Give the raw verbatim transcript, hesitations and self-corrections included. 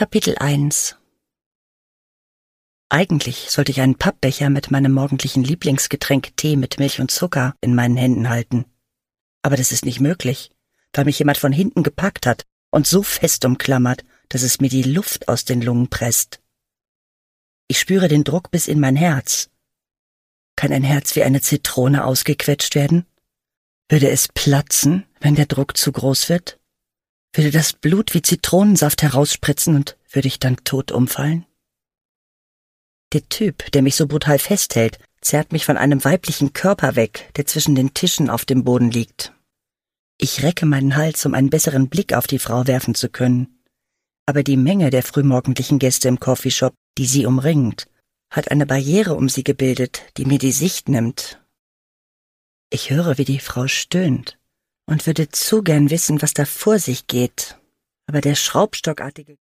Kapitel eins. Eigentlich sollte ich einen Pappbecher mit meinem morgendlichen Lieblingsgetränk Tee mit Milch und Zucker in meinen Händen halten. Aber das ist nicht möglich, weil mich jemand von hinten gepackt hat und so fest umklammert, dass es mir die Luft aus den Lungen presst. Ich spüre den Druck bis in mein Herz. Kann ein Herz wie eine Zitrone ausgequetscht werden? Würde es platzen, wenn der Druck zu groß wird? Würde das Blut wie Zitronensaft herausspritzen und würde ich dann tot umfallen? Der Typ, der mich so brutal festhält, zerrt mich von einem weiblichen Körper weg, der zwischen den Tischen auf dem Boden liegt. Ich recke meinen Hals, um einen besseren Blick auf die Frau werfen zu können. Aber die Menge der frühmorgendlichen Gäste im Coffeeshop, die sie umringt, hat eine Barriere um sie gebildet, die mir die Sicht nimmt. Ich höre, wie die Frau stöhnt und würde zu gern wissen, was da vor sich geht. Aber der schraubstockartige